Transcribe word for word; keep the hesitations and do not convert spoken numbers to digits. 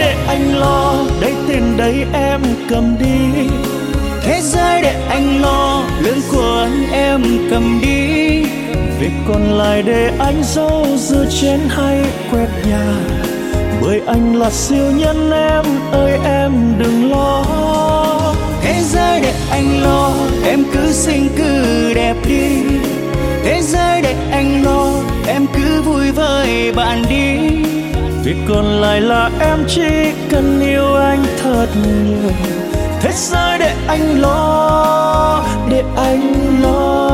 để anh lo, đây tiền đấy em cầm đi. Thế giới để anh lo, lương của anh em cầm đi. Việc còn lại để anh dấu rửa chén hay quét nhà, bởi anh là siêu nhân em ơi em đừng lo. Thế giới để anh lo, em cứ xinh cứ đẹp đi. Thế giới để anh lo, em cứ vui với bạn đi. Việc còn lại là em chỉ cần yêu anh thật nhiều. Thế giới để anh lo, để anh lo.